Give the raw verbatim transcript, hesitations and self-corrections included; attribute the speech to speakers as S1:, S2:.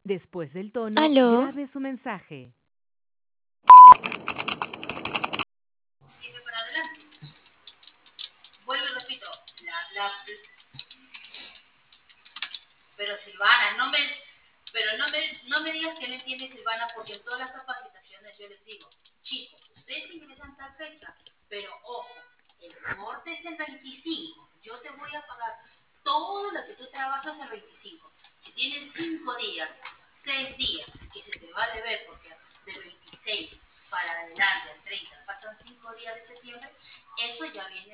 S1: Después del tono,
S2: ¿Aló?
S1: grabe su mensaje.
S3: Sigue para adelante. Vuelvo y repito. La, la, pero Silvana, no me, pero no me, no me digas que no entiendes, Silvana, porque en todas las capacitaciones yo les digo, chicos, ustedes ingresan tal fecha, pero ojo, el corte es el veinticinco. Yo te voy a pagar todo lo que tú trabajas el veinticinco. Si tienes cinco días, seis días, que se te va a deber, porque del veintiséis para adelante al treinta pasan cinco días de septiembre, eso ya viene